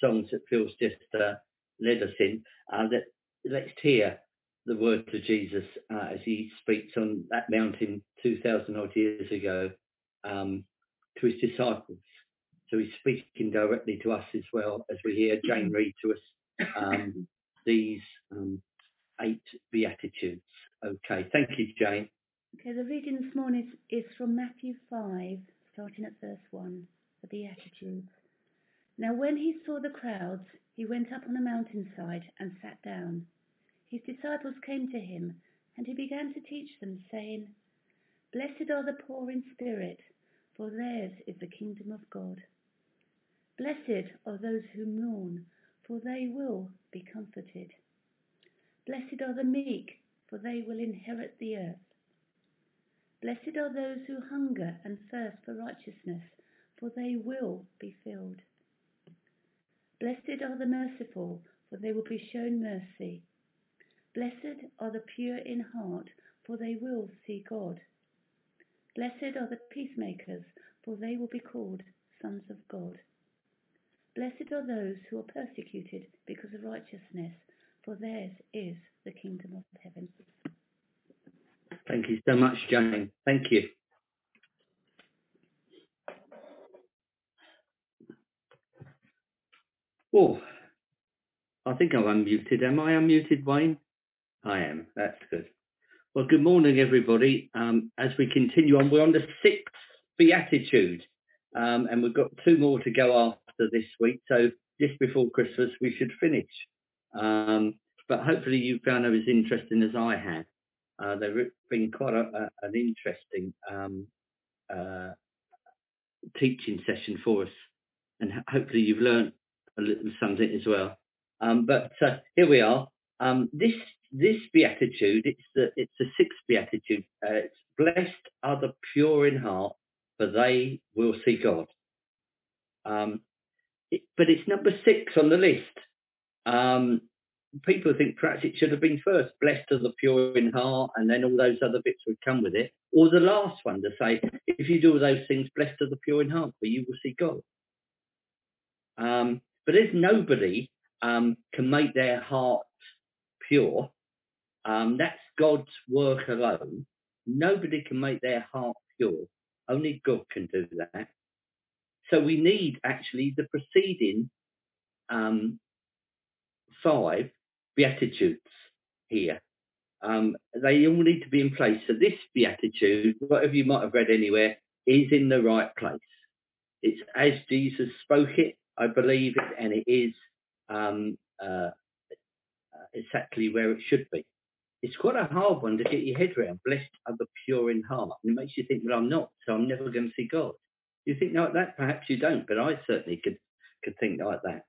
songs that Phil's just led us in. Let's hear the words of Jesus as he speaks on that mountain 2,000 odd years ago to his disciples. So he's speaking directly to us as well as we hear Jane read to us these 8 Beatitudes. Okay, thank you, Jane. Okay, the reading this morning is from Matthew 5, starting at verse 1, the Beatitudes. Now when he saw the crowds, he went up on a mountainside and sat down. His disciples came to him, and he began to teach them, saying, Blessed are the poor in spirit, for theirs is the kingdom of God. Blessed are those who mourn, for they will be comforted. Blessed are the meek, for they will inherit the earth. Blessed are those who hunger and thirst for righteousness, for they will be filled. Blessed are the merciful, for they will be shown mercy. Blessed are the pure in heart, for they will see God. Blessed are the peacemakers, for they will be called sons of God. Blessed are those who are persecuted because of righteousness, for theirs is the kingdom of heaven. Thank you so much, Jane. Thank you. Oh, I think I'm unmuted. Am I unmuted, Wayne? I am. That's good. Well, good morning, everybody. As we continue on, we're on the 6th Beatitude, and we've got 2 more to go after this week. So just before Christmas, we should finish. But hopefully you found them as interesting as I have. They've been quite an interesting teaching session for us, and hopefully you've learned a little something as well. But here we are. This beatitude, it's the 6th beatitude. It's blessed are the pure in heart, for they will see God. But it's number 6 on the list. People think perhaps it should have been first, blessed are the pure in heart, and then all those other bits would come with it. Or the last one to say, if you do all those things, blessed are the pure in heart, for you will see God. But there's nobody can make their heart pure. That's God's work alone. Nobody can make their heart pure. Only God can do that. So we need actually the preceding 5 Beatitudes here. They all need to be in place. So this beatitude, whatever you might have read anywhere, is in the right place. It's as Jesus spoke it, I believe, and it is exactly where it should be. It's quite a hard one to get your head around. Blessed are the pure in heart. And it makes you think, well, I'm not, so I'm never going to see God. You think like that? Perhaps you don't, but I certainly could think like that.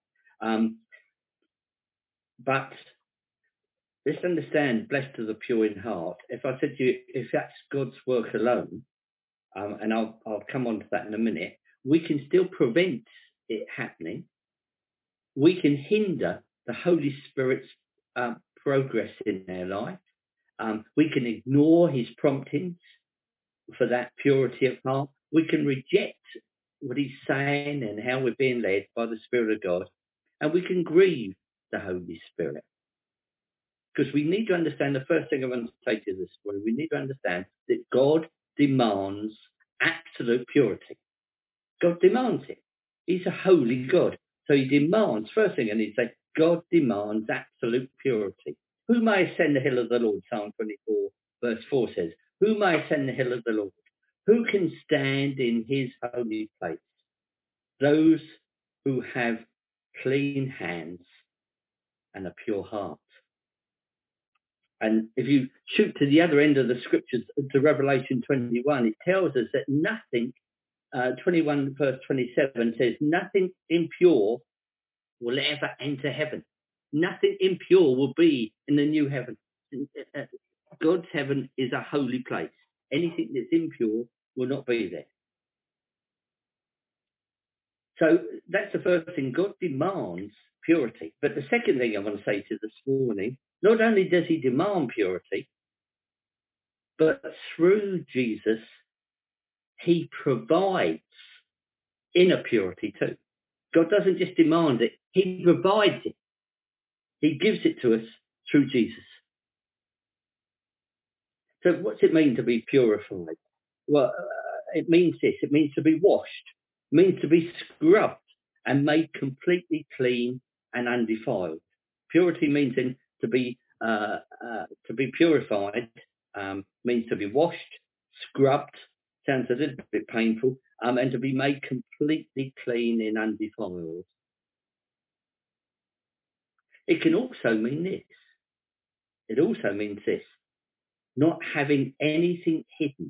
But let's understand, blessed are the pure in heart. If I said to you, if that's God's work alone, and I'll come on to that in a minute, we can still prevent it happening. We can hinder the Holy Spirit's progress in their life. We can ignore his promptings for that purity of heart. We can reject what he's saying and how we're being led by the Spirit of God. And we can grieve the Holy Spirit. Because we need to understand, the first thing I want to say to you this morning, we need to understand that God demands absolute purity. God demands it. He's a holy God. So he demands, first thing I need to say, God demands absolute purity. Who may ascend the hill of the Lord? Psalm 24 verse 4 says, who may ascend the hill of the Lord? Who can stand in his holy place? Those who have clean hands and a pure heart. And if you shoot to the other end of the scriptures, to Revelation 21, it tells us that nothing, 21 verse 27 says, nothing impure will ever enter heaven. Nothing impure will be in the new heaven. God's heaven is a holy place. Anything that's impure will not be there. So that's the first thing. God demands purity. But the second thing I want to say to you this morning, not only does he demand purity, but through Jesus, he provides inner purity too. God doesn't just demand it, he provides it. He gives it to us through Jesus. So what's it mean to be purified? Well, it means this. It means to be washed. It means to be scrubbed and made completely clean and undefiled. Purity means then to be purified, means to be washed, scrubbed, sounds a little bit painful, and to be made completely clean and undefiled. It can also mean this. It also means this, not having anything hidden.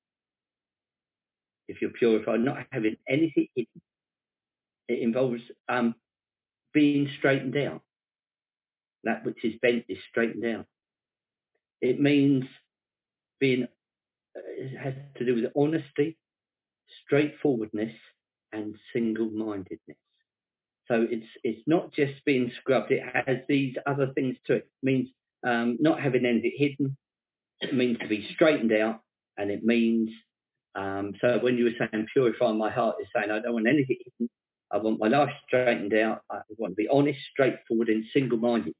If you're purified, not having anything hidden. It involves being straightened out. That which is bent is straightened out. It means being, it has to do with honesty, straightforwardness, and single-mindedness. So it's not just being scrubbed. It has these other things to it. It means not having anything hidden. It means to be straightened out, and it means so when you were saying purify my heart, it's saying I don't want anything hidden. I want my life straightened out. I want to be honest, straightforward, and single-minded.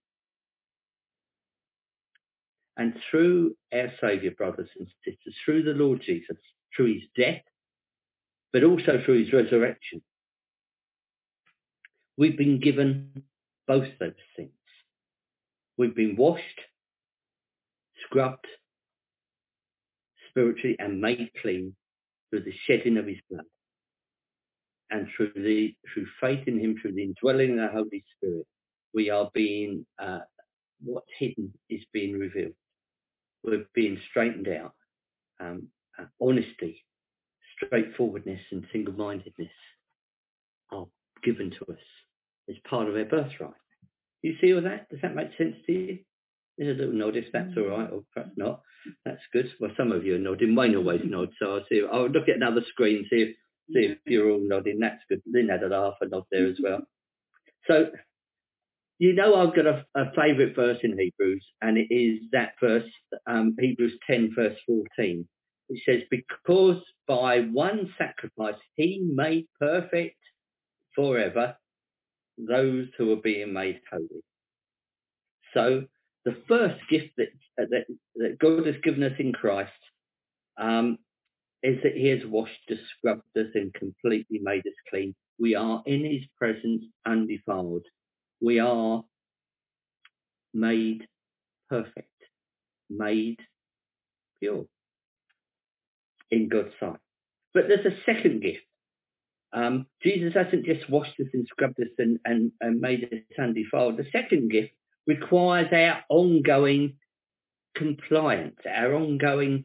And through our Saviour, brothers and sisters, through the Lord Jesus, through his death, but also through his resurrection, we've been given both those things. We've been washed, scrubbed spiritually, and made clean through the shedding of his blood. And through faith in him, through the indwelling of the Holy Spirit, we are being, what's hidden is being revealed. We're being straightened out. Honesty, straightforwardness, and single-mindedness are given to us as part of our birthright. You see all that? Does that make sense to you? There's a little nod if that's all right, or perhaps not. That's good. Well, some of you are nodding. Wayne always nods, so I'll look at another screen, see if you're all nodding. That's good. Lynn had a laugh, a nod there as well. So, you know, I've got a favourite verse in Hebrews, and it is that verse, Hebrews 10, verse 14. It says, because by one sacrifice he made perfect forever those who are being made holy. So the first gift that God has given us in Christ is that he has washed us, scrubbed us, and completely made us clean. We are in his presence undefiled. We are made perfect, made pure in God's sight. But there's a second gift. Jesus hasn't just washed us and scrubbed us and made us undefiled. The second gift requires our ongoing compliance, our ongoing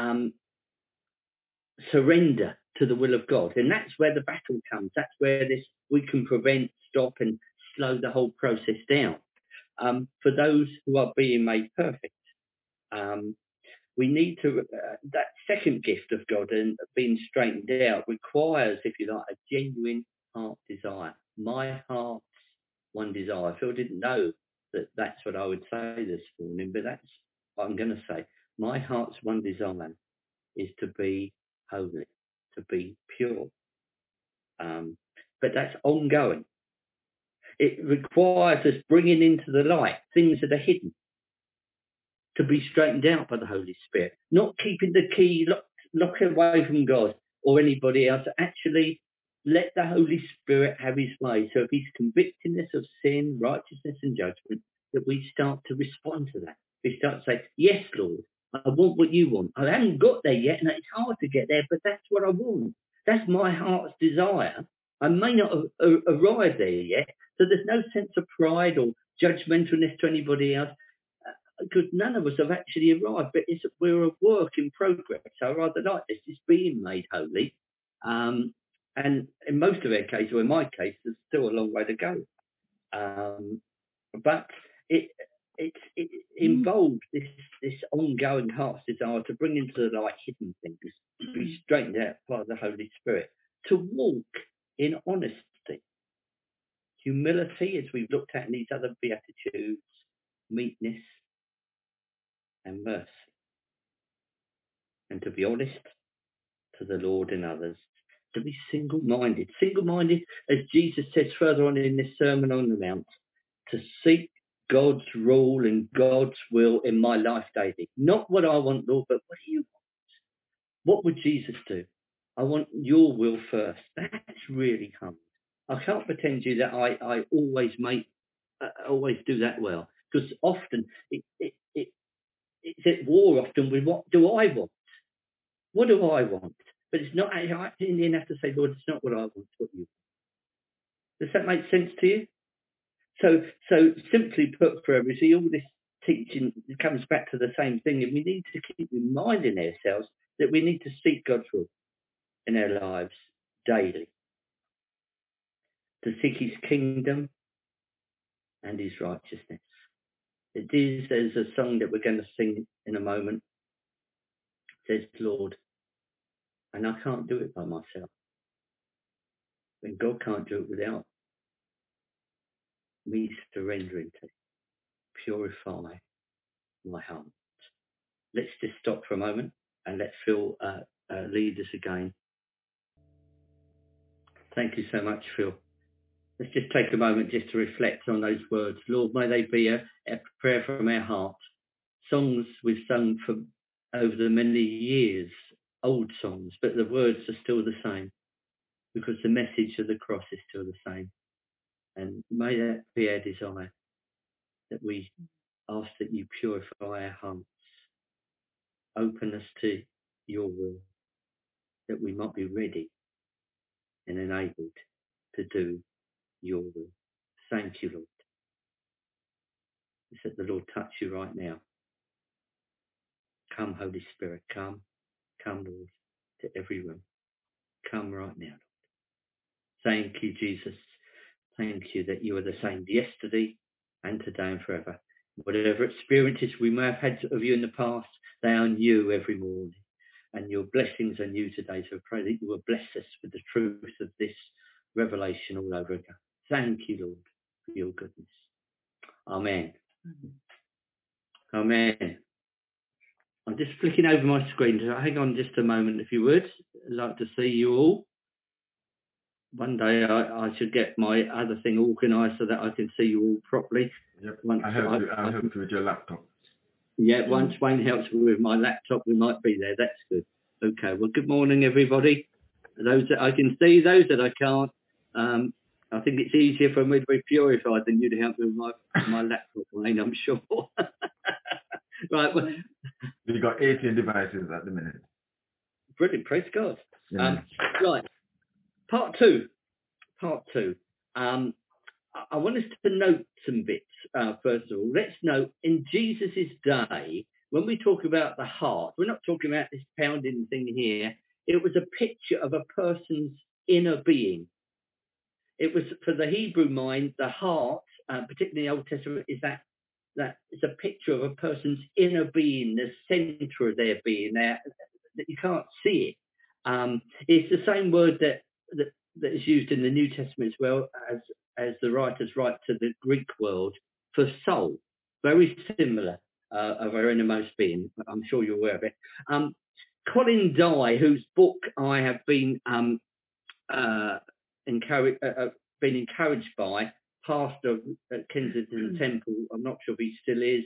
surrender to the will of God. And that's where the battle comes. That's where we can prevent, stop, and slow the whole process down. For those who are being made perfect, we need to, that second gift of God and being straightened out requires, if you like, a genuine heart desire. My heart's one desire. Phil didn't know that that's what I would say this morning, but that's what I'm going to say. My heart's one desire is to be holy, to be pure. But that's ongoing. It requires us bringing into the light things that are hidden, to be straightened out by the Holy Spirit, not keeping the key locked away from God or anybody else. Actually, let the Holy Spirit have his way. So if he's convicting us of sin, righteousness, and judgment, that we start to respond to that. We start to say, yes, Lord, I want what you want. I haven't got there yet, and it's hard to get there, but that's what I want. That's my heart's desire. I may not have arrived there yet, so there's no sense of pride or judgmentalness to anybody else, because none of us have actually arrived, but we're a work in progress. So I rather like this, it's being made holy. And in most of our cases, or in my case, there's still a long way to go. But it involves this ongoing heart's desire to bring into the light hidden things, to be straightened out by the Holy Spirit, to walk in honesty, humility, as we've looked at in these other beatitudes, meekness, and mercy, and to be honest to the Lord and others. to be single-minded. Single-minded, as Jesus says further on in this Sermon on the Mount, to seek God's rule and God's will in my life daily. Not what I want, Lord, but what do you want? What would Jesus do? I want your will first. That's really hard. I can't pretend to you that I always do that well, because often it's at war often with what do I want? What do I want? But it's not, I in the end have to say, Lord, it's not what I want, it's what you want. Does that make sense to you? So simply put, for everybody, all this teaching comes back to the same thing, and we need to keep reminding ourselves that we need to seek God's will in our lives daily, to seek his kingdom and his righteousness. It is, there's a song that we're going to sing in a moment. It says, Lord, and I can't do it by myself. And God can't do it without me surrendering to purify my heart. Let's just stop for a moment and let Phil lead us again. Thank you so much, Phil. Let's just take a moment just to reflect on those words. Lord, may they be a prayer from our heart. Songs we've sung for over the many years, old songs, but the words are still the same because the message of the cross is still the same. And may that be our desire, that we ask that you purify our hearts, open us to your will, that we might be ready and enabled to do your will. Thank you, Lord. Let the Lord touch you right now. Come, Holy Spirit, come, Lord, to every room. Come right now, Lord. Thank you, Jesus. Thank you that you are the same yesterday and today and forever. Whatever experiences we may have had of you in the past, they are new every morning. And your blessings are new today. So I pray that you will bless us with the truth of this revelation all over again. Thank you, Lord, for your goodness. Amen. Amen. I'm just flicking over my screen. Hang on just a moment, if you would. I'd like to see you all. One day I should get my other thing organised so that I can see you all properly. Yep. I'll help you with your laptop. Yeah, once Wayne helps me with my laptop, we might be there. That's good. Okay, well, good morning, everybody. Those that I can see, those that I can't. I think it's easier for me to be purified than you to help me with my laptop, Wayne, I'm sure. Right. Well, We've got 18 devices at the minute. Brilliant, praise God. Yeah. Right, part two. I want us to note some bits, first of all. Let's note, in Jesus' day, when we talk about the heart, we're not talking about this pounding thing here. It was a picture of a person's inner being. It was, for the Hebrew mind, the heart, particularly in the Old Testament, is that it's a picture of a person's inner being, the centre of their being, that you can't see it. It's the same word that is used in the New Testament as well, as the writers write to the Greek world for soul. Very similar of our innermost being. I'm sure you're aware of it. Colin Dye, whose book I have been encouraged by, pastor at Kensington Temple, I'm not sure if he still is,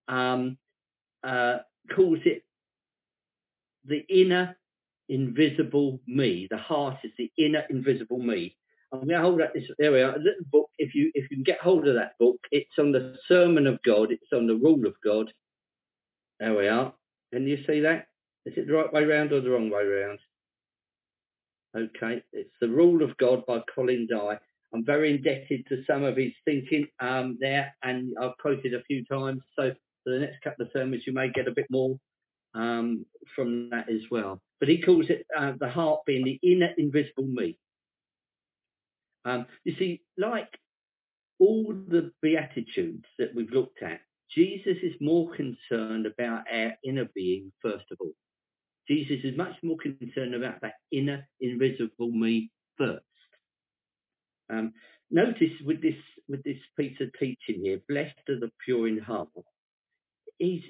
calls it the inner invisible me. The heart is the inner invisible me. I'm going to hold up this. There we are. A little book. If you can get hold of that book, it's on the Sermon of God. It's on the Rule of God. There we are. Can you see that? Is it the right way round or the wrong way round? Okay, it's the Rule of God by Colin Dye. I'm very indebted to some of his thinking there, and I've quoted a few times. So for the next couple of sermons, you may get a bit more from that as well. But he calls it the heart being the inner invisible me. You see, like all the Beatitudes that we've looked at, Jesus is more concerned about our inner being, first of all. Jesus is much more concerned about that inner invisible me first. Notice with this piece of teaching here, blessed are the pure in heart. He's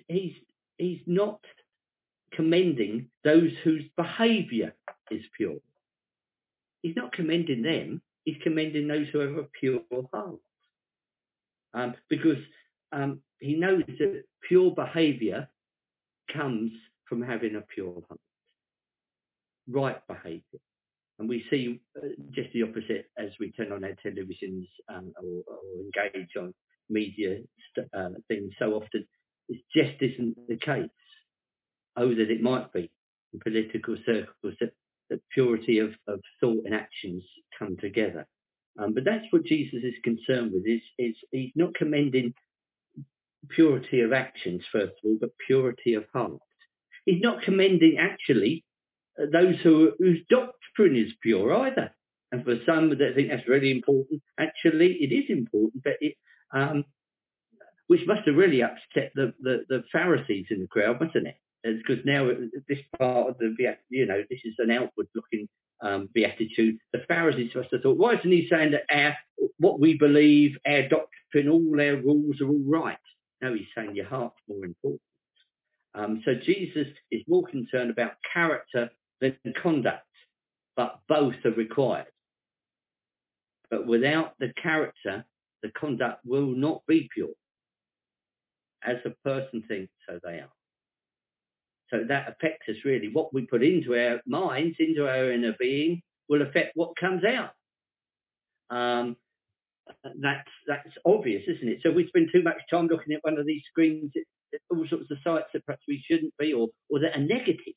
not commending those whose behaviour is pure. he's not commending them. He's commending those who have a pure heart. Because he knows that pure behaviour comes from having a pure heart, right behaviour. And we see just the opposite as we turn on our televisions or engage on media things so often. It just isn't the case. Oh, that it might be in political circles that purity of thought and actions come together. But that's what Jesus is concerned with. Is he's not commending purity of actions, first of all, but purity of heart. He's not commending actually those whose doctrine is pure either. And for some that think that's really important, actually it is important, but which must have really upset the Pharisees in the crowd, mustn't it? Because now this part of this is an outward-looking beatitude. The Pharisees must have thought, why isn't he saying that what we believe, our doctrine, all our rules are all right? No, he's saying your heart's more important. So Jesus is more concerned about character than conduct, but both are required. But without the character, the conduct will not be pure. As a person thinks, so they are. So that affects us really. What we put into our minds, into our inner being, will affect what comes out. That's obvious, isn't it? So we spend too much time looking at one of these screens, all sorts of sites that perhaps we shouldn't be, or that are negative.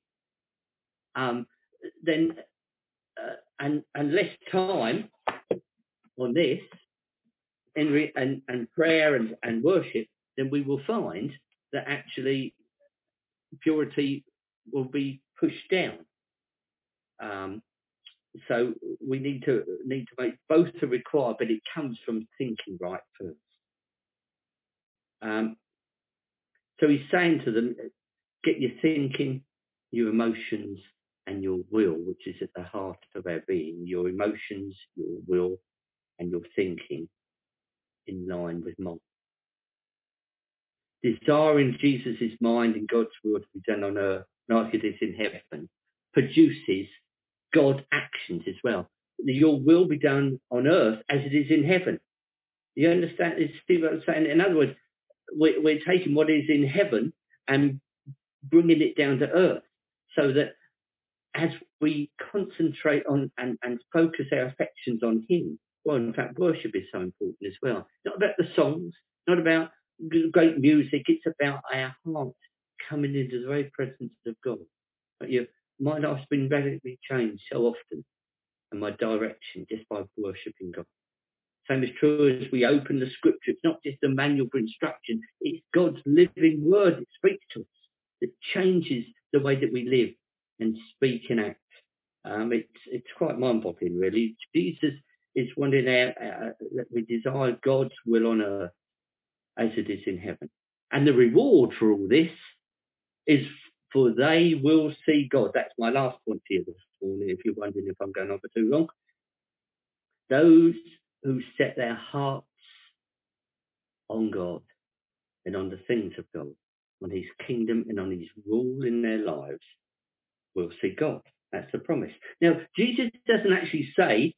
Then and less time on this and prayer and worship, then we will find that actually purity will be pushed down. So we need to make both are required, but it comes from thinking right first. So he's saying to them, get your thinking, your emotions, and your will, which is at the heart of our being. Your emotions, your will, and your thinking in line with mine. Desiring Jesus' mind and God's will to be done on earth like it is in heaven produces God actions as well. Your will be done on earth as it is in heaven. You understand? See what I'm saying? In other words, we're taking what is in heaven and bringing it down to earth, so that as we concentrate on and focus our affections on him, well, in fact, worship is so important as well. Not about the songs, not about great music. It's about our heart coming into the very presence of God. But my life's been radically changed so often, and my direction, just by worshipping God. Same is true as we open the scripture. It's not just a manual for instruction. It's God's living word that speaks to us, that changes the way that we live and speak and act. It's quite mind-boggling, really. Jesus is wanting that we desire God's will on earth as it is in heaven. And the reward for all this is for they will see God. That's my last point here this morning, if you're wondering if I'm going on for too long. Those who set their hearts on God and on the things of God, on his kingdom and on his rule in their lives, will see God. That's the promise. Now, Jesus doesn't actually say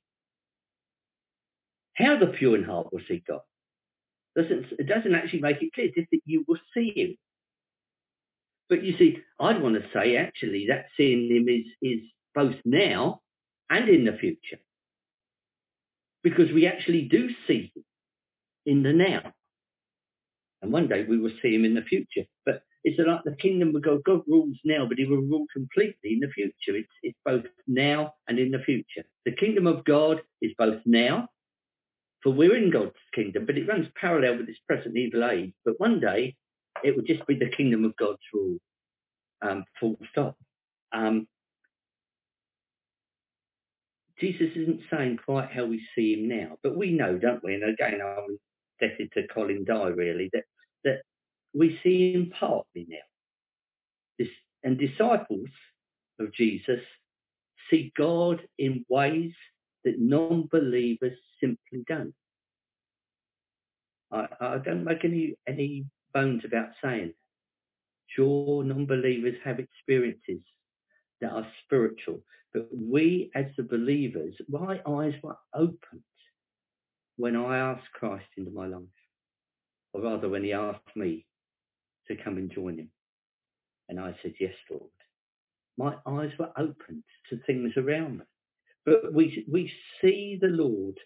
how the pure in heart will see God. It doesn't actually make it clear, just that you will see him. But you see, I'd want to say actually that seeing him is both now and in the future. Because we actually do see him in the now. And one day we will see him in the future. But it's like the kingdom of God. God rules now, but he will rule completely in the future. It's both now and in the future. The kingdom of God is both now, for we're in God's kingdom, but it runs parallel with this present evil age. But one day it will just be the kingdom of God's rule, full stop. Jesus isn't saying quite how we see him now, but we know, don't we? And again, I'm indebted to Colin Dye, really, that we see him partly now. And disciples of Jesus see God in ways that non-believers simply don't. I don't make any bones about saying that. Sure, non-believers have experiences that are spiritual, But we, as the believers, my eyes were opened when I asked Christ into my life, or rather when he asked me to come and join him. And I said, yes, Lord. My eyes were opened to things around me. But we see the Lord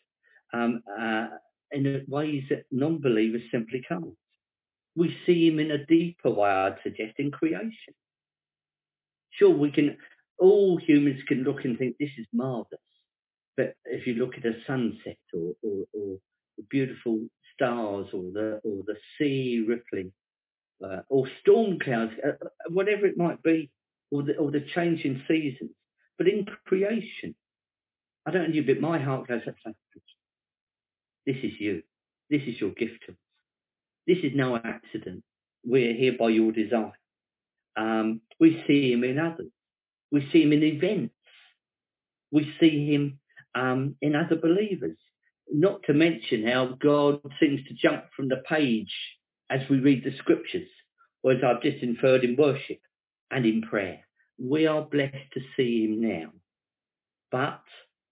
in ways that non-believers simply can't. We see him in a deeper way, I'd suggest, in creation. Sure, all humans can look and think this is marvellous. But if you look at a sunset or the beautiful stars or the sea rippling, or storm clouds, whatever it might be, or the change in seasons. But in creation, I don't know you, but my heart goes, this is you. This is your gift to us. This is no accident. We're here by your design. We see him in others. We see him in events. We see him in other believers. Not to mention how God seems to jump from the page as we read the scriptures, or as I've just inferred in worship and in prayer. We are blessed to see him now. But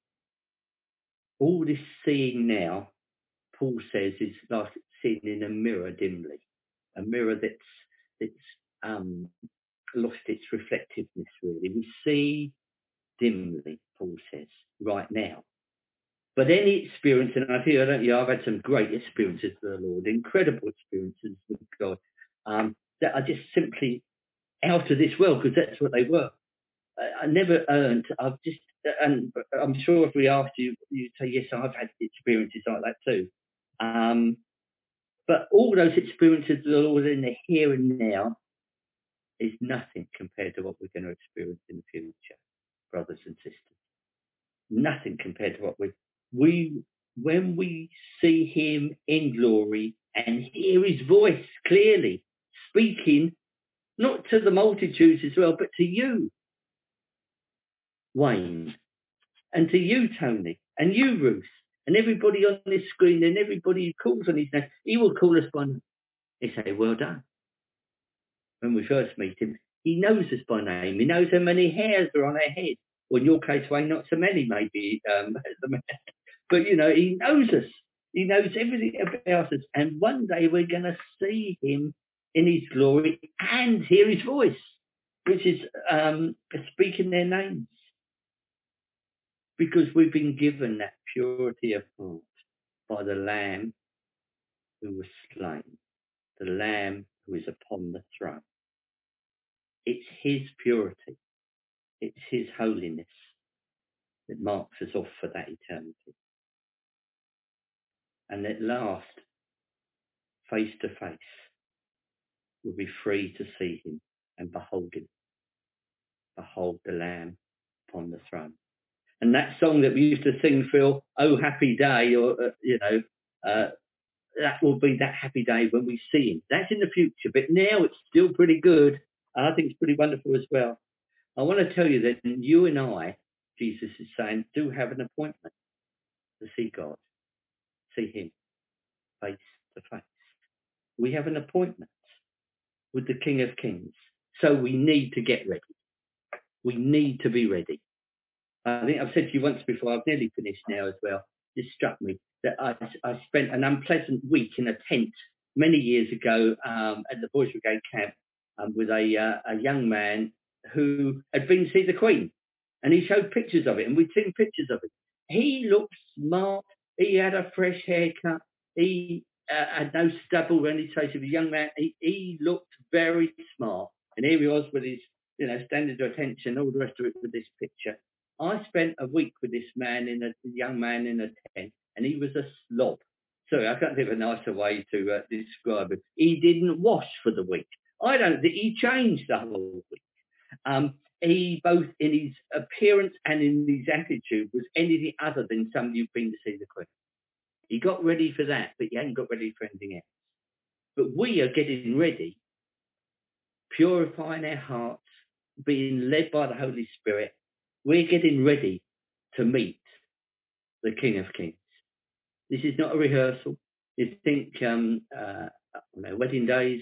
all this seeing now, Paul says, is like seeing in a mirror dimly. A mirror that's lost its reflectiveness, really. We see dimly, Paul says, right now. But any experience, and I feel, don't you, I've had some great experiences with the Lord, incredible experiences with God, that are just simply out of this world, because that's what they were. I never earned, and I'm sure if we asked you, you'd say, yes, I've had experiences like that too. But all those experiences with the Lord in the here and now is nothing compared to what we're going to experience in the future, brothers and sisters. Nothing compared to what when we see him in glory and hear his voice clearly speaking, not to the multitudes as well, but to you, Wayne, and to you, Tony, and you, Ruth, and everybody on this screen, and everybody who calls on his name. He will call us by name. He say, well done. When we first meet him, he knows us by name. He knows how many hairs are on our head. Well, in your case, Wayne, not so many, maybe. But, he knows us. He knows everything about us. And one day we're going to see him in his glory and hear his voice, which is speaking their names. Because we've been given that purity of heart by the Lamb who was slain, the Lamb who is upon the throne. It's his purity. It's his holiness that marks us off for that eternity. And at last, face to face, we'll be free to see him and behold him. Behold the Lamb upon the throne. And that song that we used to sing, Phil, Oh Happy Day, or, that will be that happy day when we see him. That's in the future, but now it's still pretty good. And I think it's pretty wonderful as well. I want to tell you that you and I, Jesus is saying, do have an appointment to see God, see him face to face. We have an appointment with the King of Kings. So we need to get ready. We need to be ready. I think I've said to you once before, I've nearly finished now as well. It struck me that I spent an unpleasant week in a tent many years ago at the Boys Brigade camp with a young man who had been to see the Queen. And he showed pictures of it, and we'd seen pictures of it. He looked smart. He had a fresh haircut. He had no stubble or any trace of a young man. He looked very smart. And here he was with his, standard attention, all the rest of it with this picture. I spent a week with this young man in a tent, and he was a slob. Sorry, I can't think of a nicer way to describe it. He didn't wash for the week. I don't think he changed the whole week. He, both in his appearance and in his attitude, was anything other than somebody who'd been to see the Queen. He got ready for that, but he hadn't got ready for anything else. But we are getting ready, purifying our hearts, being led by the Holy Spirit. We're getting ready to meet the King of Kings. This is not a rehearsal. You think wedding days,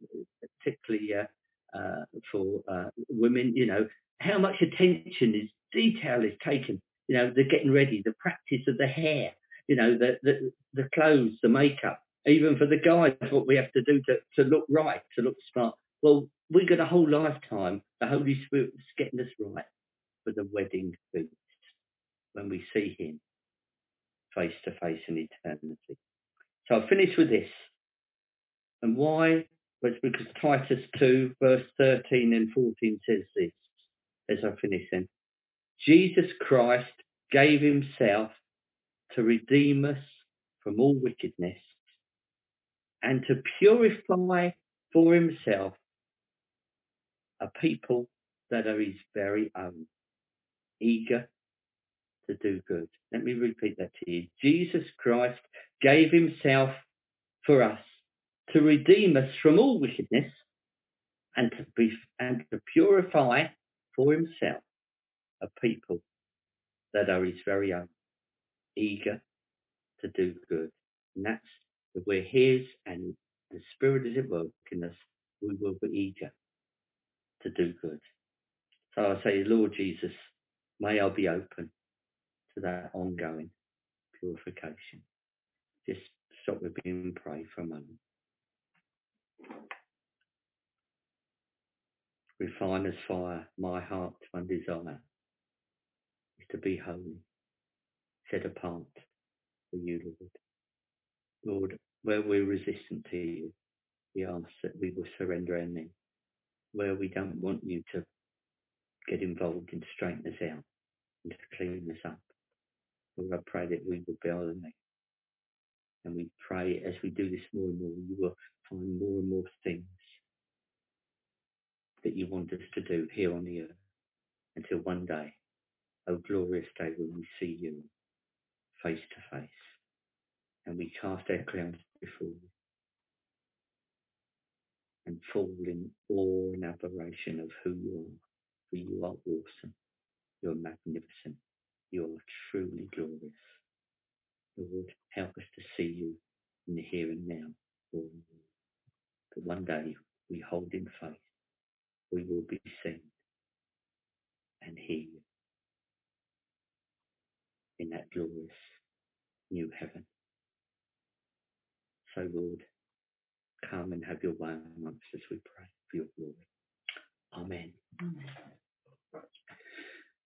particularly for women, how much attention is detail is taken. You know, the getting ready, the practice of the hair, you know, the clothes, the makeup. Even for the guys, what we have to do to look right, to look smart. Well, we've got a whole lifetime. The Holy Spirit is getting us right for the wedding feast when we see him face to face in eternity. So I'll finish with this. And why? Well, it's because Titus 2, verse 13 and 14 says this, as I finish then. Jesus Christ gave himself to redeem us from all wickedness and to purify for himself a people that are his very own, eager to do good. Let me repeat that to you. Jesus Christ gave himself for us to redeem us from all wickedness and to purify for himself a people that are his very own, eager to do good. And that's if we're his and the Spirit is at work in us, we will be eager to do good. So I say, Lord Jesus, may I be open to that ongoing purification. Just stop with me and pray for a moment. Refine as fire my heart's one desire is to be holy, set apart for you, Lord. Lord, where we're resistant to you, we ask that we will surrender our name. Where we don't want you to get involved and straighten us out and to clean us up, Lord, I pray that we will bear the neck. And we pray as we do this more and more, you will find more and more things that you want us to do here on the earth until one day, oh glorious day, when we see you face to face and we cast our crowns before you and fall in awe and admiration of who you are. For you are awesome, you're magnificent, you are truly glorious. Lord, help us to see you in the here and now. Lord. But one day we hold in faith, we will be seen and hear you in that glorious new heaven. So Lord, come and have your way amongst us, we pray, for your glory. Amen. Amen.